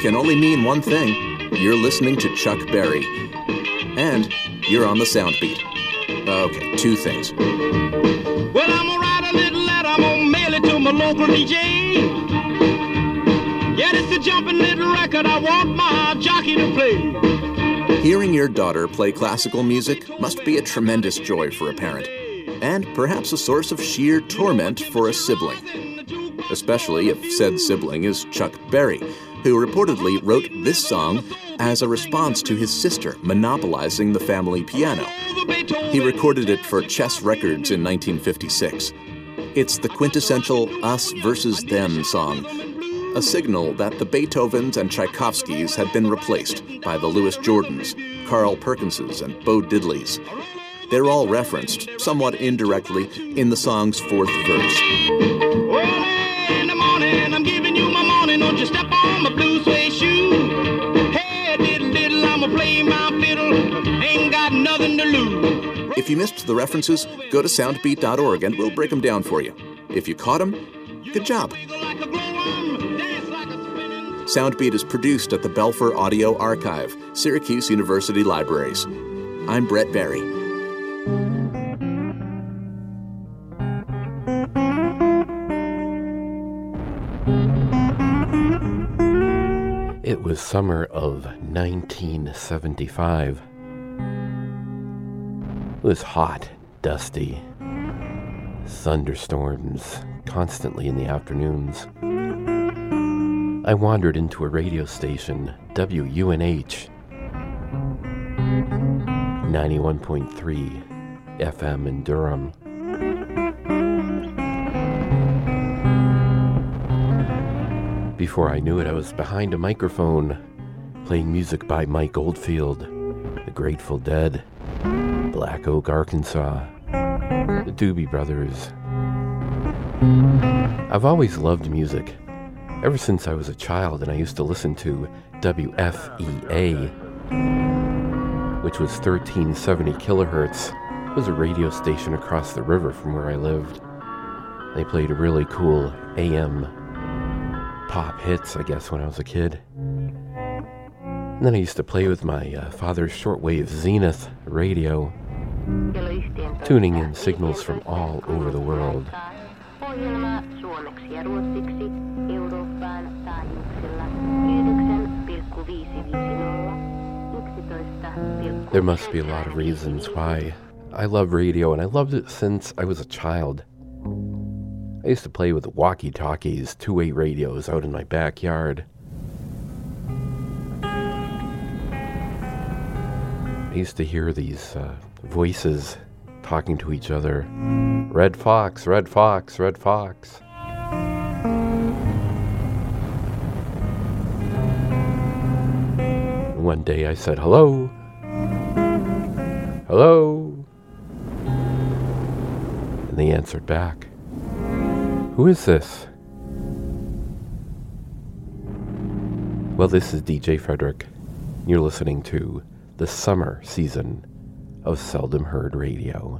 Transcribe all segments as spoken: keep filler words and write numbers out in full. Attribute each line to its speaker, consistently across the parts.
Speaker 1: can only mean one thing. You're listening to Chuck Berry. And you're on the Soundbeat. Okay, two things.
Speaker 2: Well, I'm gonna write a little letter, I'm gonna mail it to my local D J. Yeah, it's a jumping little record I want my jockey to play.
Speaker 1: Hearing your daughter play classical music must be a tremendous joy for a parent, and perhaps a source of sheer torment for a sibling. Especially if said sibling is Chuck Berry, who reportedly wrote this song as a response to his sister monopolizing the family piano. He recorded it for Chess Records in nineteen fifty-six. It's the quintessential us versus them song, a signal that the Beethovens and Tchaikovskys had been replaced by the Louis Jordans, Carl Perkinses, and Bo Diddleys. They're all referenced, somewhat indirectly, in the song's fourth verse.
Speaker 2: Well, in the morning, I'm giving you my morning, don't you step on my blue suede shoe. Hey, diddle, diddle, I'ma play my fiddle, ain't got nothing to lose.
Speaker 1: If you missed the references, go to soundbeat dot org and we'll break them down for you. If you caught them, good job. Soundbeat is produced at the Belfer Audio Archive, Syracuse University Libraries. I'm Brett Barry.
Speaker 3: It was summer of nineteen seventy-five. It was hot, dusty, thunderstorms constantly in the afternoons. I wandered into a radio station, W U N H, ninety-one point three F M in Durham. Before I knew it, I was behind a microphone, playing music by Mike Oldfield, The Grateful Dead, Black Oak, Arkansas, the Doobie Brothers. I've always loved music, ever since I was a child, and I used to listen to W F E A, which was thirteen seventy kilohertz. It was a radio station across the river from where I lived. They played a really cool A M pop hits, I guess, when I was a kid. And then I used to play with my uh, father's shortwave Zenith radio, tuning in signals from all over the world. There must be a lot of reasons why I love radio, and I loved it since I was a child. I used to play with walkie-talkies, two-way radios out in my backyard. I used to hear these uh, voices talking to each other. Red Fox, Red Fox, Red Fox. One day I said, hello, hello, and they answered back. Who is this? Well, this is D J Frederick. You're listening to the summer season of Seldom Heard Radio.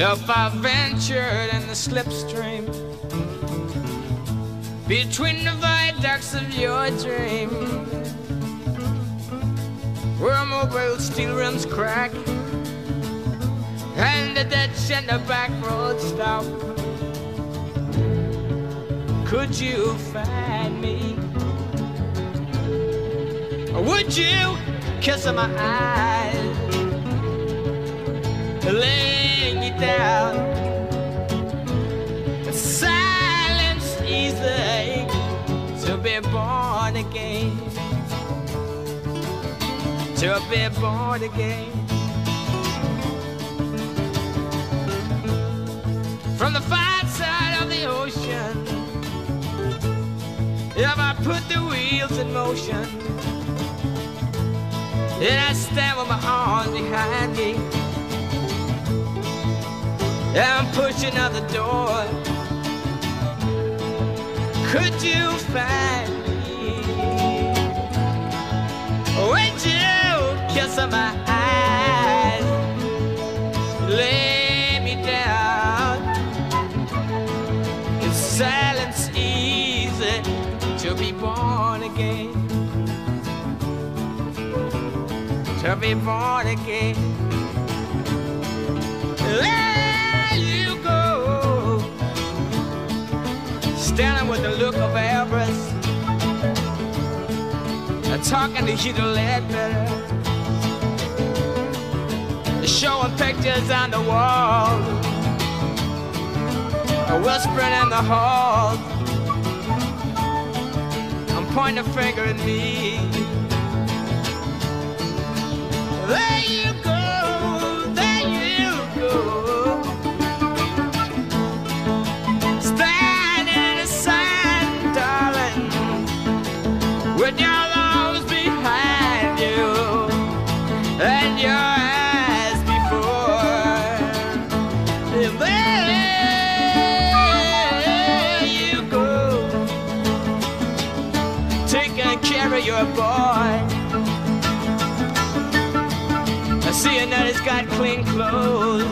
Speaker 4: If I ventured in the slipstream between the viaducts of your dream, where mobile steel rims crack and the ditch and the back road stop, could you find me? Or would you kiss my eyes, lay me down? Silence easy to be born again, to be born again. From the far side of the ocean, if I put the wheels in motion, and I stand with my arms behind me, and I'm pushing out the door, could you find me? Would you kiss my eyes, lay me down? Is silence easy to be born again? To be born again. There you go, standing with the look of avarice, talking to you to let better, showing pictures on the wall, whispering in the hall. I'm pointing a finger at me. There you go, there you go, standing in the sun, darling, with your arms behind you and your eyes before. And there you go, taking care of your boy, seeing that he's got clean clothes,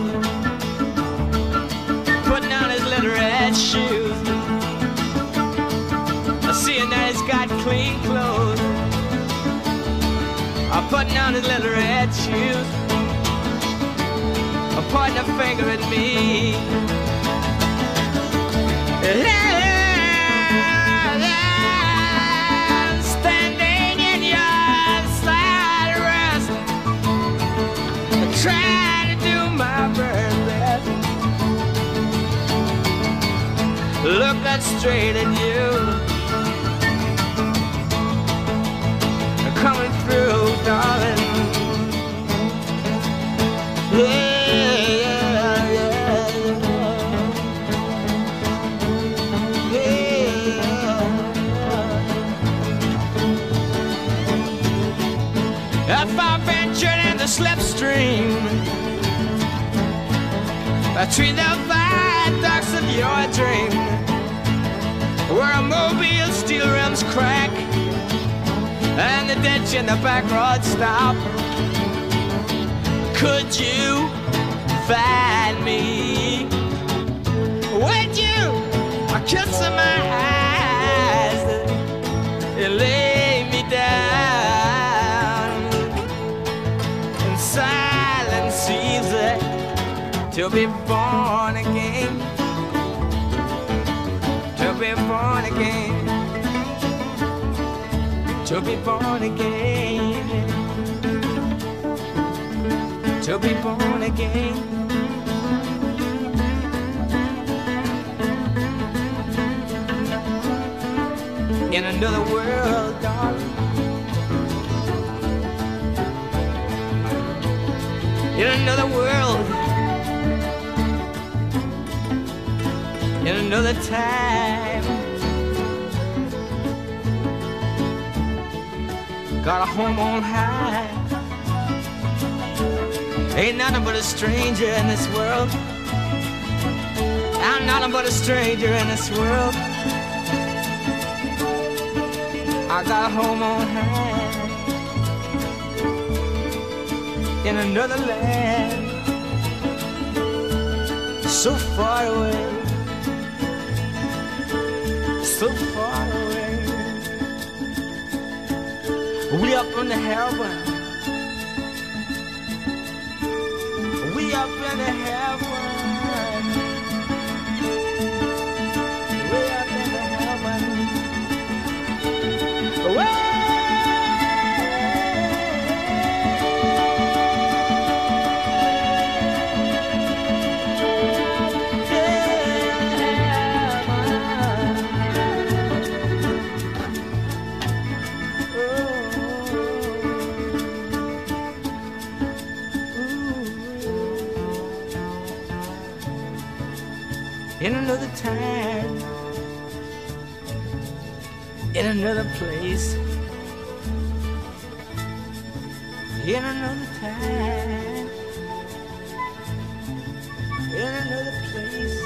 Speaker 4: putting on his little red shoes, seeing that he's got clean clothes, I'm putting on his little red shoes, I'm pointing a finger at me. Standing in your side rest, trying to do my very best, looking straight at you, coming through, darling. Yeah, yeah, yeah, yeah. If I ventured in the slipstream between the viaducts of your dream, where a mobile steel rims crack and the ditch in the back road stop, could you find me? Would you kiss my eyes and lay me down in silence easy to be born again, to be born again, to be born again, to be born again. In another world, darling, in another world, in another time, got a home on high, ain't nothing but a stranger in this world, I'm nothing but a stranger in this world. I got a home on high in another land, so far away, so far away. We up in the heaven, we up in the heaven, we up in the heaven. Away. In another time, in another place, in another time, in another place.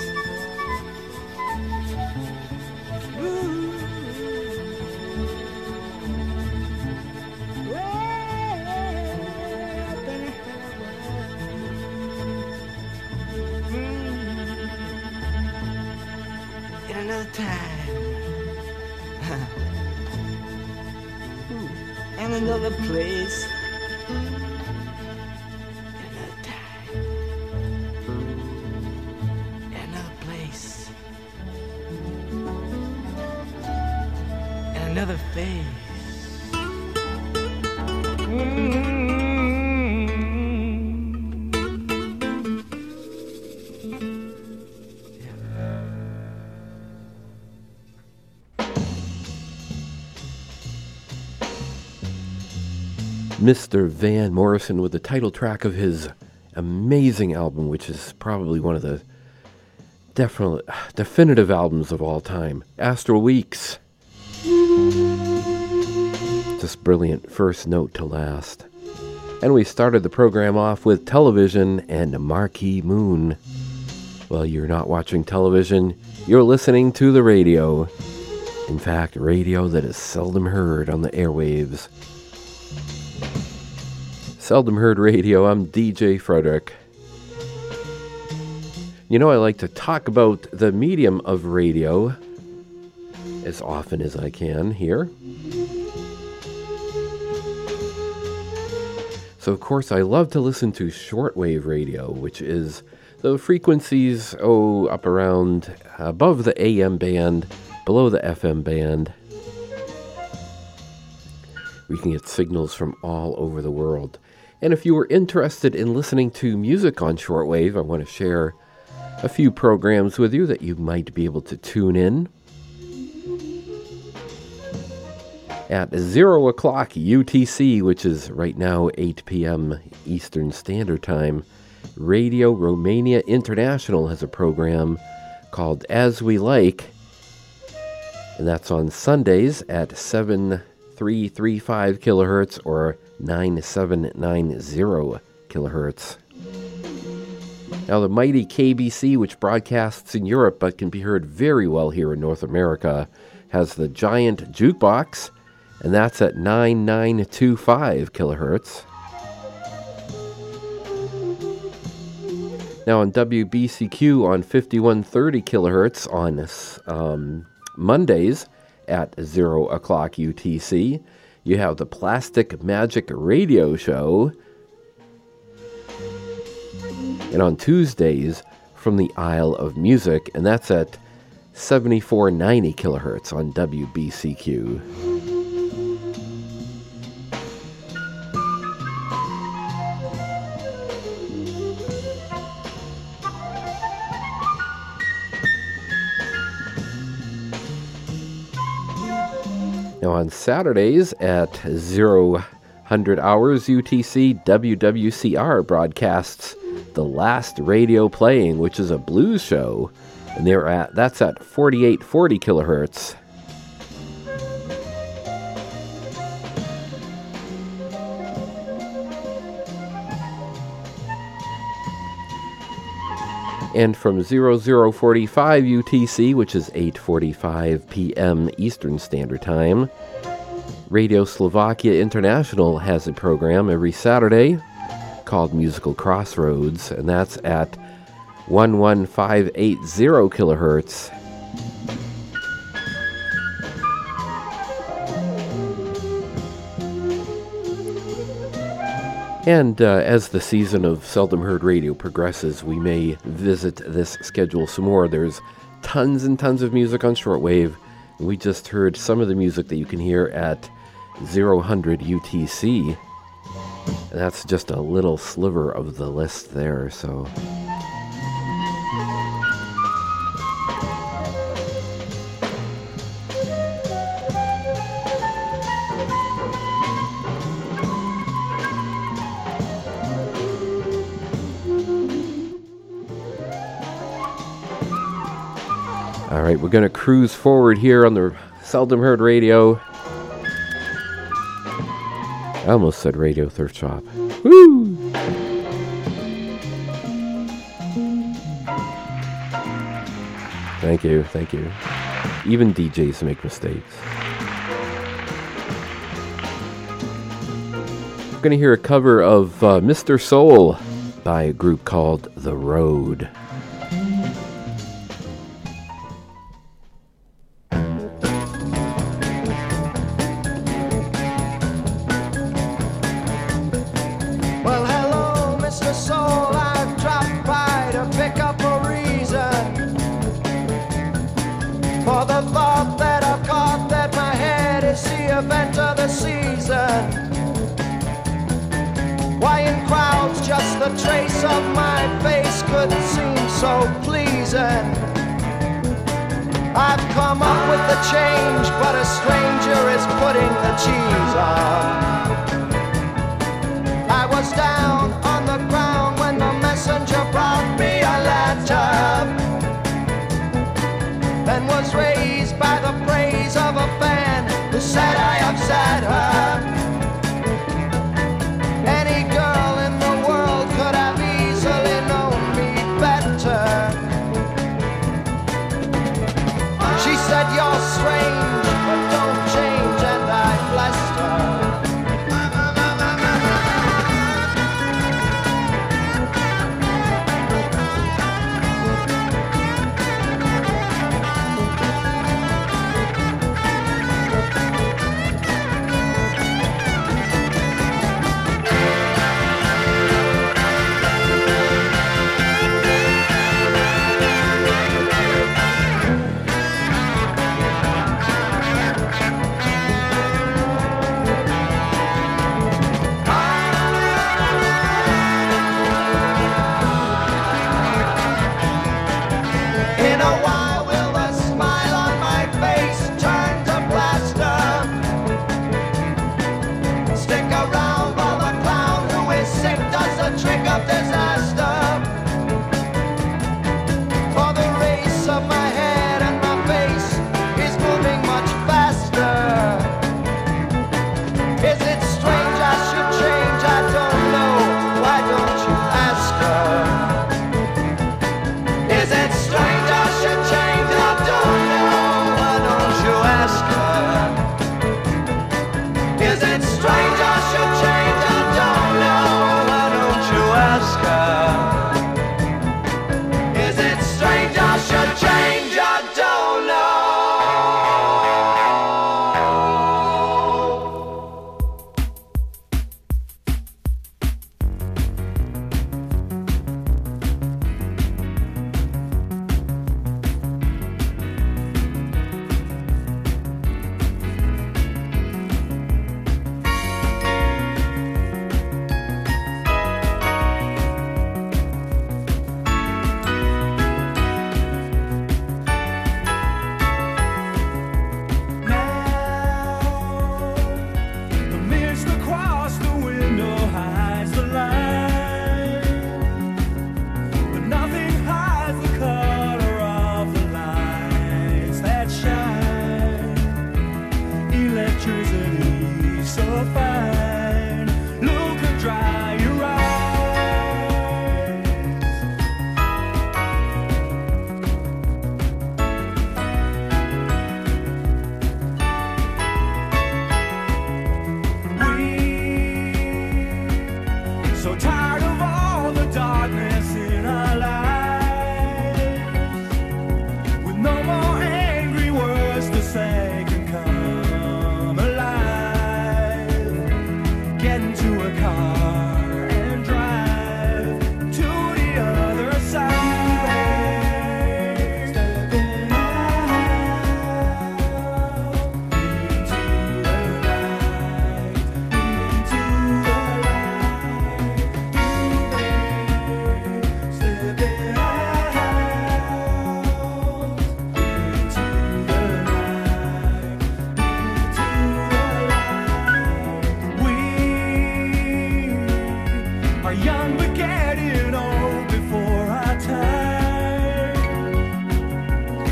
Speaker 4: Ooh. Way up in heaven. Mm. In another time, in another place, in another time, in another place, in another phase. Mm-hmm.
Speaker 3: Mister Van Morrison with the title track of his amazing album, which is probably one of the definite, definitive albums of all time, Astral Weeks. Just brilliant first note to last. And we started the program off with Television and Marquee Moon. Well, you're not watching television, you're listening to the radio. In fact, radio that is seldom heard on the airwaves. Seldom Heard Radio, I'm D J Frederick. You know, I like to talk about the medium of radio as often as I can here. So, of course, I love to listen to shortwave radio, which is the frequencies, oh, up around above the A M band, below the F M band. We can get signals from all over the world. And if you were interested in listening to music on shortwave, I want to share a few programs with you that you might be able to tune in. At zero o'clock U T C, which is right now eight p.m. Eastern Standard Time, Radio Romania International has a program called As We Like, and that's on Sundays at seven three three five kilohertz or nine seven nine zero kilohertz. Now, the mighty K B C, which broadcasts in Europe but can be heard very well here in North America, has the Giant Jukebox, and that's at nine nine two five kilohertz. Now, on W B C Q on fifty-one thirty kilohertz on um, Mondays at zero o'clock U T C, you have the Plastic Magic Radio Show. And on Tuesdays, From the Isle of Music, and that's at seventy-four ninety kilohertz on W B C Q. Now on Saturdays at zero hundred hours U T C, W W C R broadcasts The Last Radio Playing, which is a blues show, and they're at that's at forty-eight forty kilohertz. And from zero zero forty-five U T C, which is eight forty-five p.m. Eastern Standard Time, Radio Slovakia International has a program every Saturday called Musical Crossroads, and that's at one one five eight zero kilohertz. And uh, as the season of Seldom Heard Radio progresses, we may visit this schedule some more. There's tons and tons of music on shortwave. We just heard some of the music that you can hear at zero hundred U T C. And that's just a little sliver of the list there, so... All right, we're going to cruise forward here on the Seldom Heard Radio. I almost said Radio Thrift Shop. Woo! Thank you, thank you. Even D Js make mistakes. We're going to hear a cover of uh, Mister Soul by a group called The Road.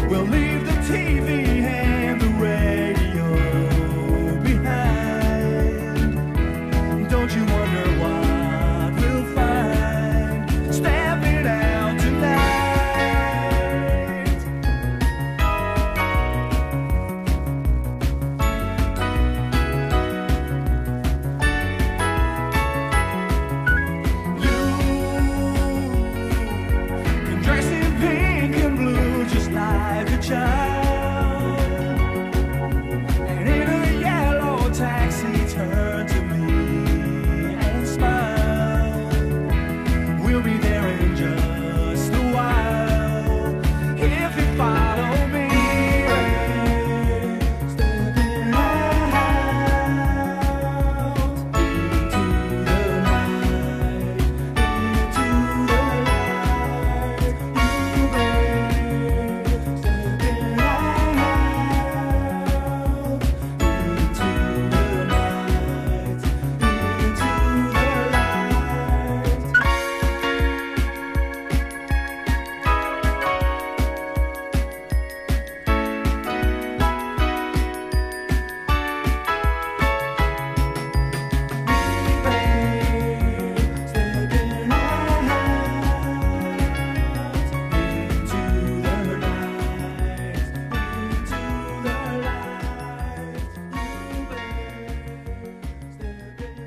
Speaker 5: We'll leave the T V and the radio behind. Don't you wonder what we'll find stepping out tonight? You can dress in pink and blue just like a child, and in a yellow taxi turn to me and smile. We'll be there in just a while if you follow me. Stepping out into the night, into the light, you bring. Stepping out into the night, into the light. Stepping out into the night, into the light. Stepping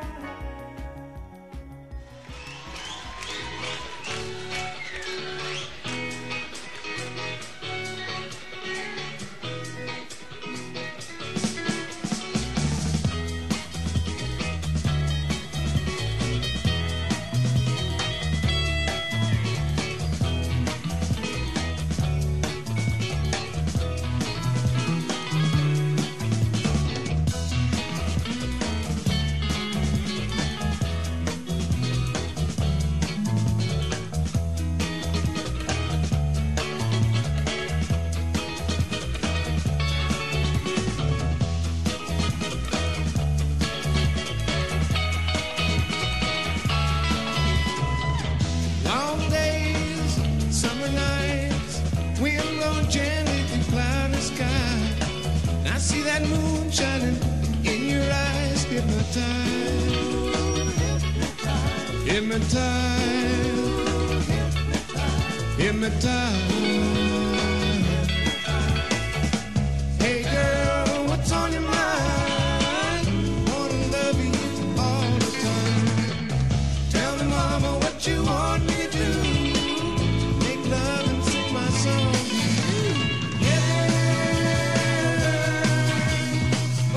Speaker 4: Long days, summer nights, wind blowing gently through cloudy sky. And I see that moon shining in your eyes, hypnotized, hypnotized, hypnotized. Hey girl, what's on your mind? Wanna love you all the time. Tell me, mama, what you want me to do. Make love and sing my song to you. Yeah. Oh.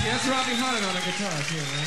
Speaker 6: Yeah, that's Robbie Hunter on the guitar too, man.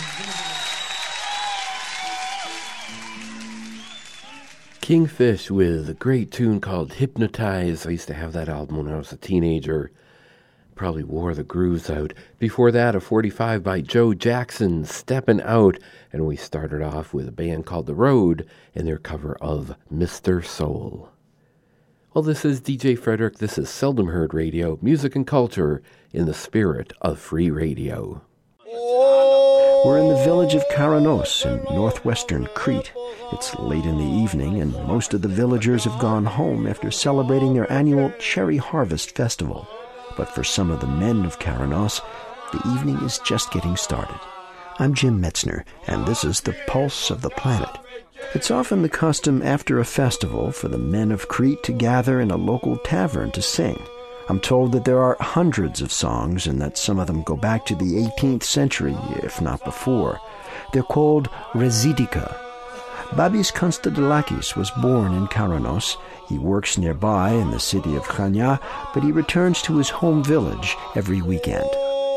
Speaker 3: Kingfish with a great tune called Hypnotize. I used to have that album when I was a teenager. Probably wore the grooves out. Before that, a forty-five by Joe Jackson, Steppin' Out. And we started off with a band called The Road and their cover of Mister Soul. Well, this is D J Frederick. This is Seldom Heard Radio, music and culture in the spirit of free radio.
Speaker 7: We're in the village of Karanos in northwestern Crete. It's late in the evening, and most of the villagers have gone home after celebrating their annual Cherry Harvest Festival. But for some of the men of Karanos, the evening is just getting started. I'm Jim Metzner, and this is the Pulse of the Planet. It's often the custom after a festival for the men of Crete to gather in a local tavern to sing. I'm told that there are hundreds of songs and that some of them go back to the eighteenth century, if not before. They're called Rezidika. Babis Konstadolakis was born in Karanos. He works nearby in the city of Chania, but he returns to his home village every weekend.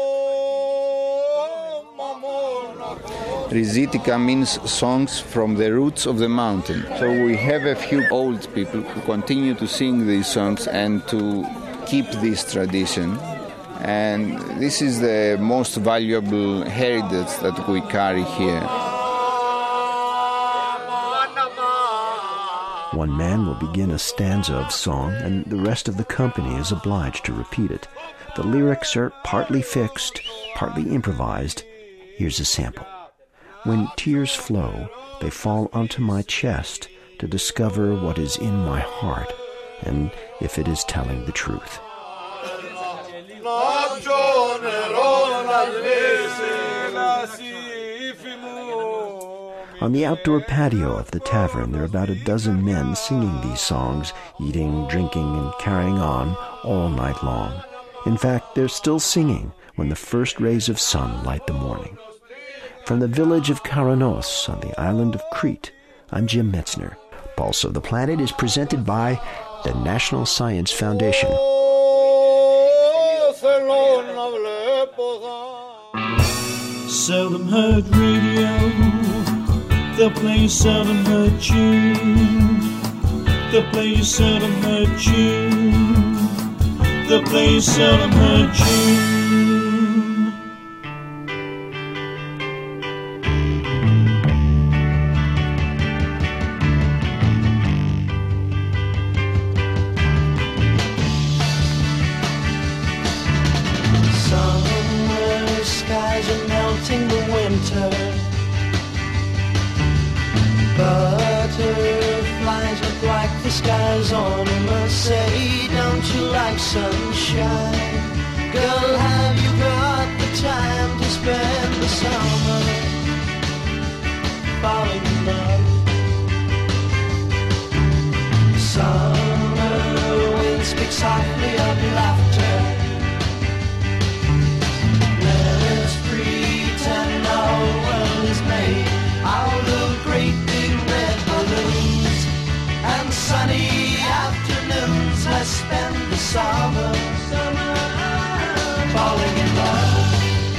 Speaker 8: Rizitika means songs from the roots of the mountain. So we have a few old people who continue to sing these songs and to keep this tradition. And this is the most valuable heritage that we carry here.
Speaker 7: One man will begin a stanza of song, and the rest of the company is obliged to repeat it. The lyrics are partly fixed, partly improvised. Here's a sample. When tears flow, they fall onto my chest to discover what is in my heart, and if it is telling the truth. On the outdoor patio of the tavern, there are about a dozen men singing these songs, eating, drinking, and carrying on all night long. In fact, they're still singing when the first rays of sun light the morning. From the village of Karanos on the island of Crete, I'm Jim Metzner. Pulse of the Planet is presented by the National Science Foundation.
Speaker 5: Seldom Heard Radio, the place seldom heard tune, the place seldom heard tune, the place seldom heard tune.
Speaker 9: Summer skies are melting the winter. Butterflies look like the skies on a Mercedes. Don't you like sunshine? Girl, have you got the time to spend the summer falling in love? Summer wind speaks softly of laughter. Let's pretend our world is made out of great big red balloons and sunny afternoons. Let's spend the summer, summer falling in love.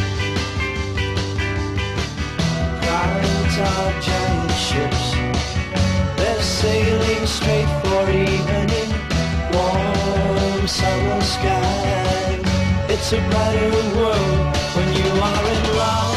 Speaker 9: Crowds are giant ships, they're sailing straight for evening. Warm summer sky, it's a brighter world when you are in love.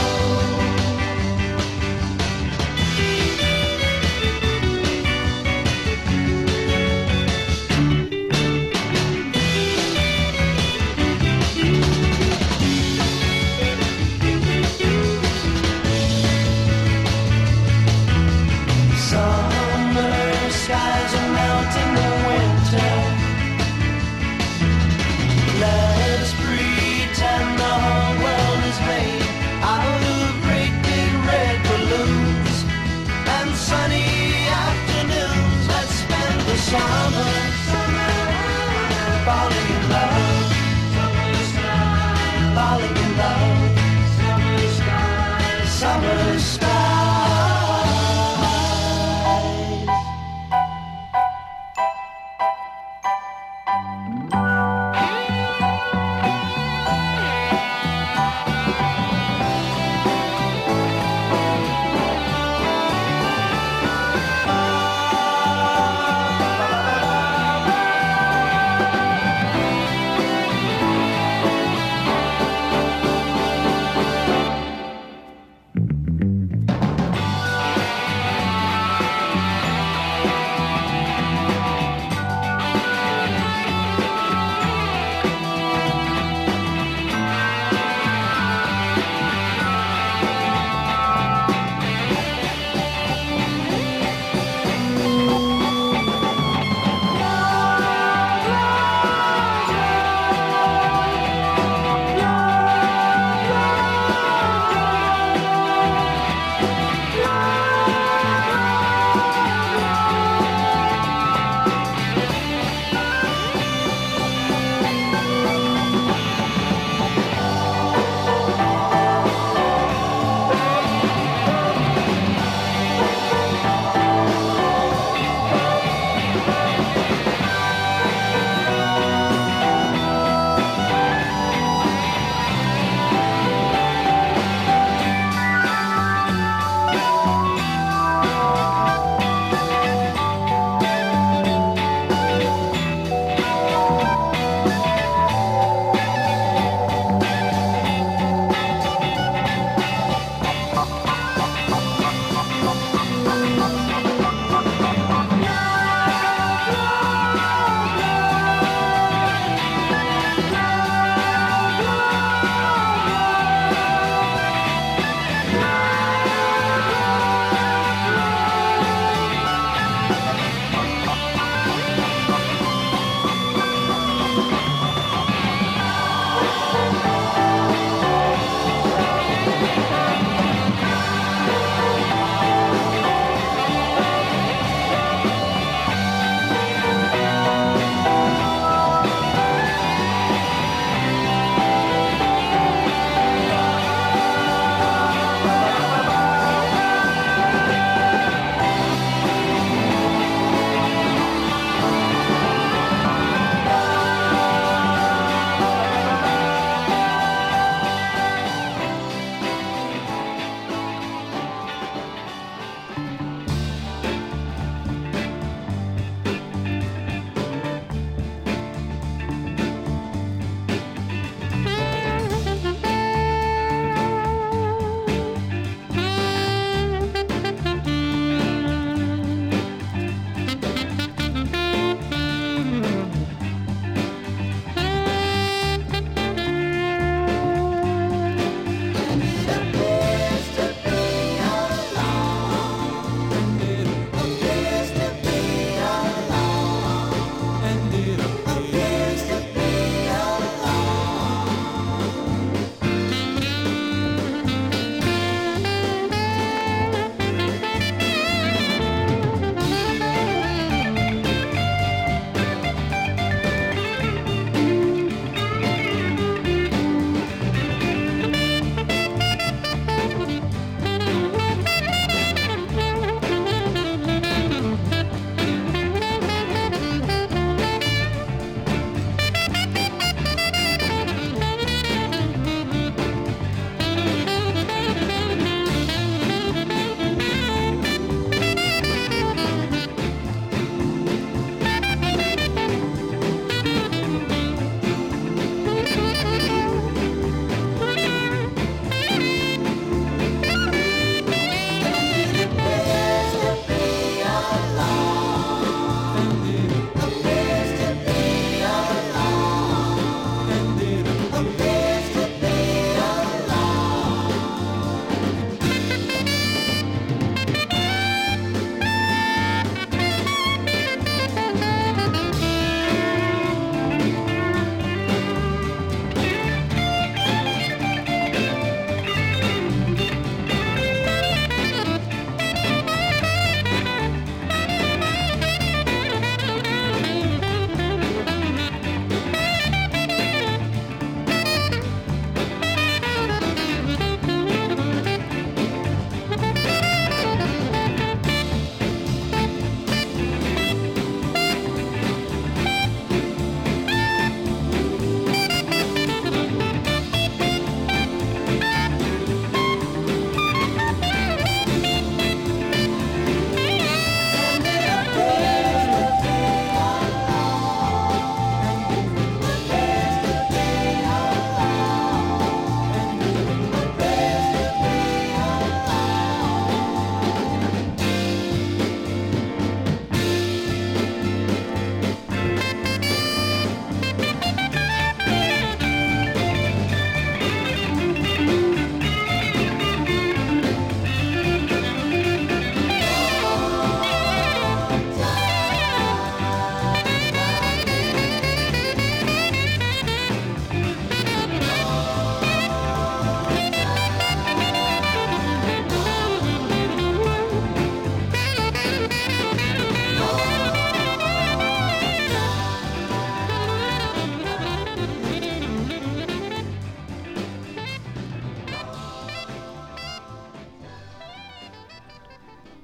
Speaker 9: Let's pretend the whole world is made out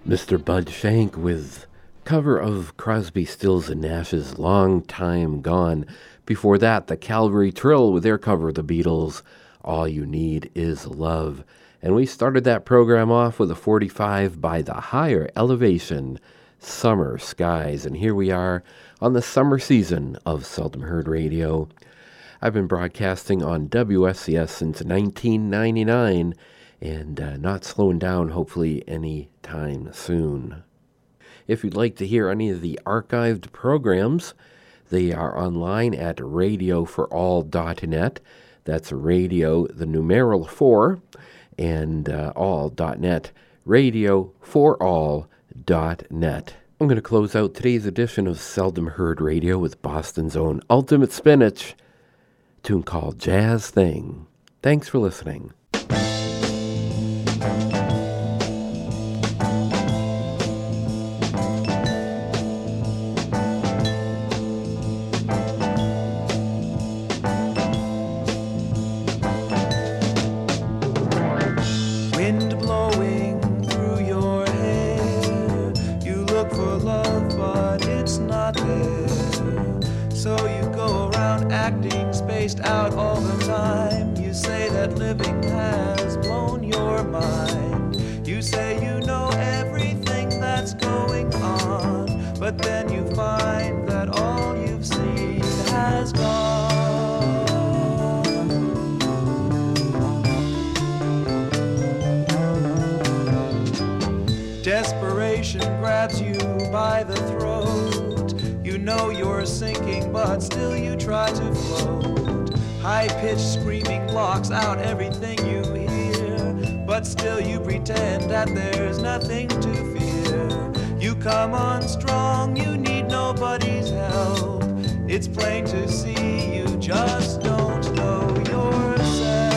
Speaker 3: Mister Bud Shank with cover of Crosby, Stills and Nash's Long Time Gone. Before that, the Calvary Trill with their cover of the Beatles, All You Need Is Love. And we started that program off with a forty-five by the Higher Elevation, Summer Skies. And here we are on the summer season of Seldom Heard Radio. I've been broadcasting on W S C S since nineteen ninety-nine, and uh, not slowing down, hopefully, any time soon. If you'd like to hear any of the archived programs, they are online at radio for all dot net. That's radio, the numeral four, and uh, all dot net. radio for all dot net. I'm going to close out today's edition of Seldom Heard Radio with Boston's own Ultimate Spinach, a tune called Jazz Thing. Thanks for listening.
Speaker 5: Out all the time. You say that living has blown your mind. You say you know everything that's going on, but then you find that all you've seen has gone. Desperation grabs you by the throat. You know you're sinking, but still you try to float. High-pitched screaming blocks out everything you hear, but still you pretend that there's nothing to fear. You come on strong, you need nobody's help. It's plain to see you just don't know yourself.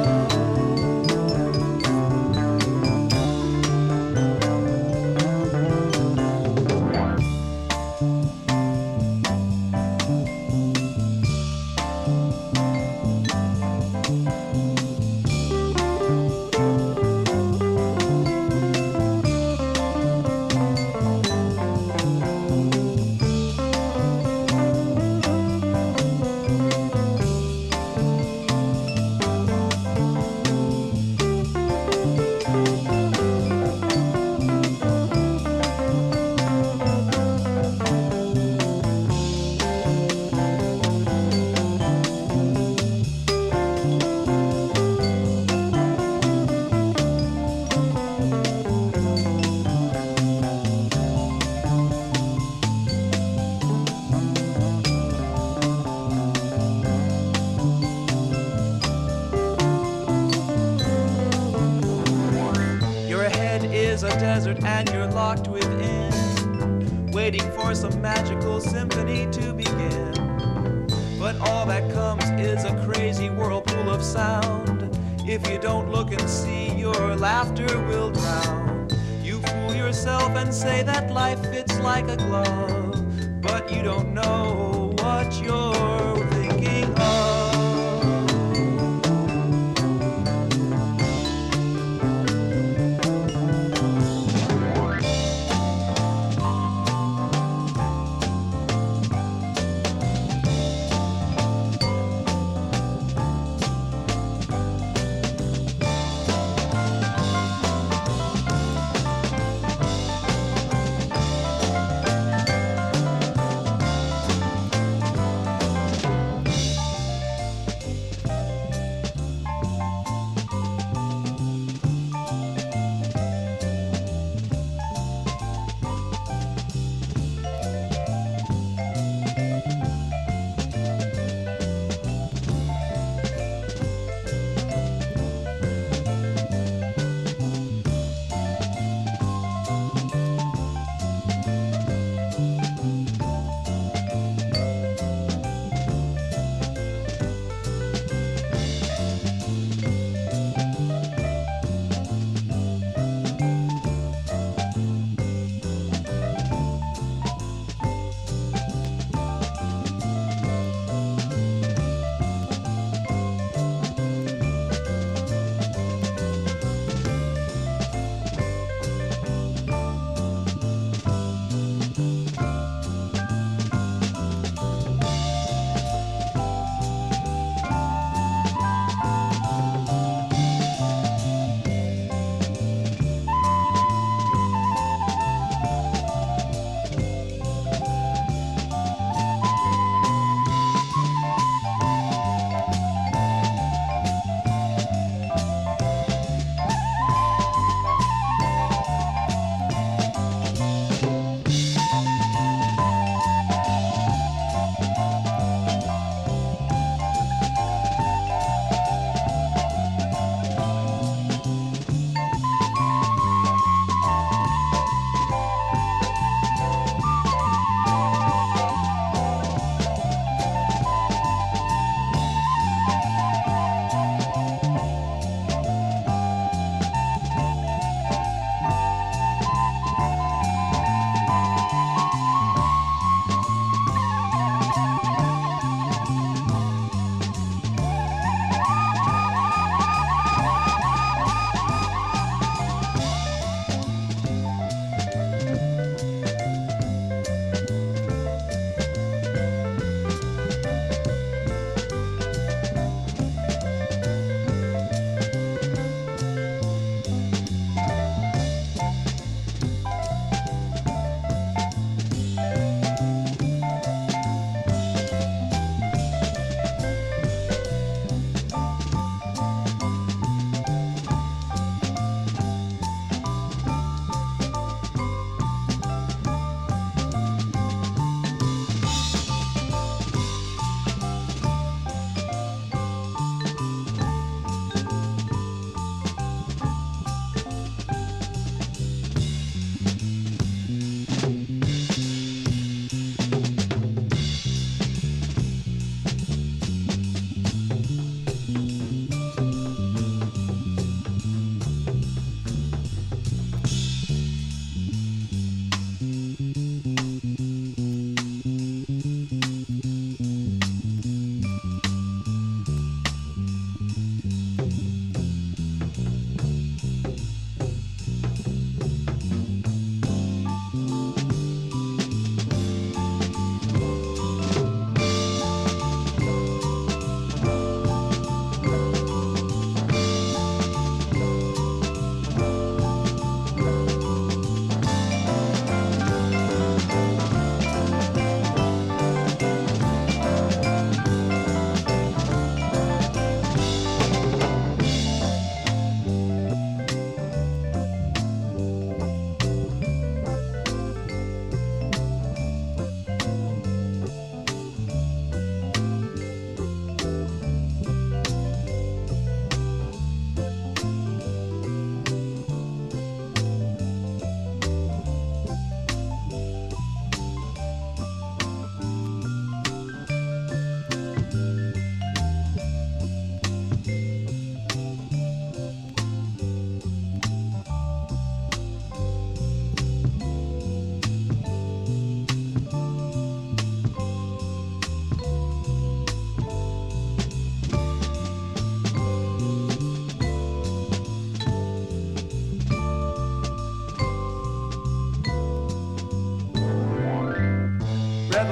Speaker 5: And you're locked within, waiting for some magical symphony to begin. But all that comes is a crazy whirlpool of sound. If you don't look and see, your laughter will drown. You fool yourself and say that life fits like a glove, but you don't know what you're thinking of.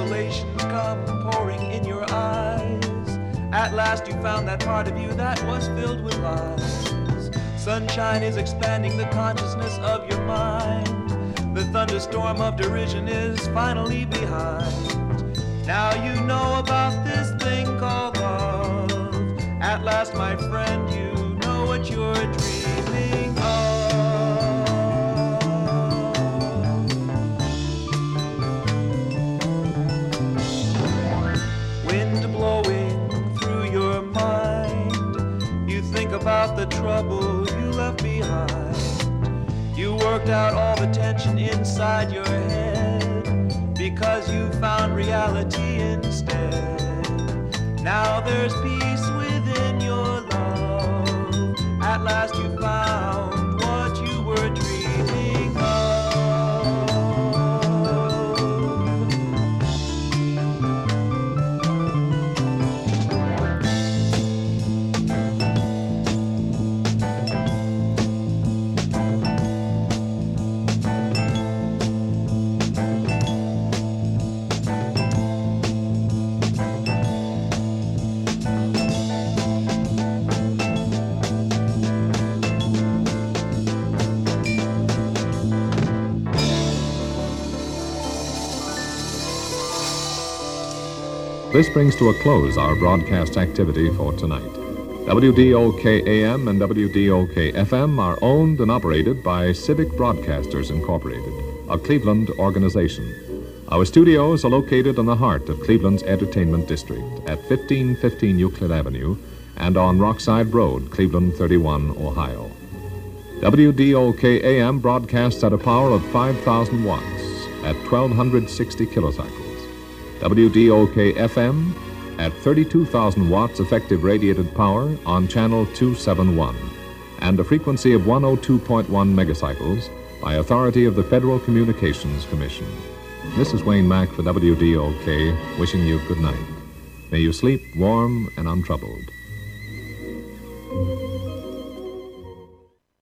Speaker 5: revelations come pouring in your eyes. At last you found that part of you that was filled with lies. Sunshine is expanding the consciousness of your mind. The thunderstorm of derision is finally behind. Now you know about this thing called love. At last, my friend, you know what you're dreaming of. Wind blowing through your mind, you think about the trouble you left behind. You worked out all the tension inside your head because you found reality instead. Now there's peace within your love. At last you found what you were dreaming of.
Speaker 10: This brings to a close our broadcast activity for tonight. W D O K A M and W D O K F M are owned and operated by Civic Broadcasters Incorporated, a Cleveland organization. Our studios are located in the heart of Cleveland's entertainment district at fifteen fifteen Euclid Avenue and on Rockside Road, Cleveland thirty-one, Ohio. W D O K A M broadcasts at a power of five thousand watts at twelve sixty kilocycles. W D O K F M at thirty-two thousand watts effective radiated power on channel two seventy-one and a frequency of one oh two point one megacycles by authority of the Federal Communications Commission. This is Wayne Mack for W D O K, wishing you good night. May you sleep warm and untroubled.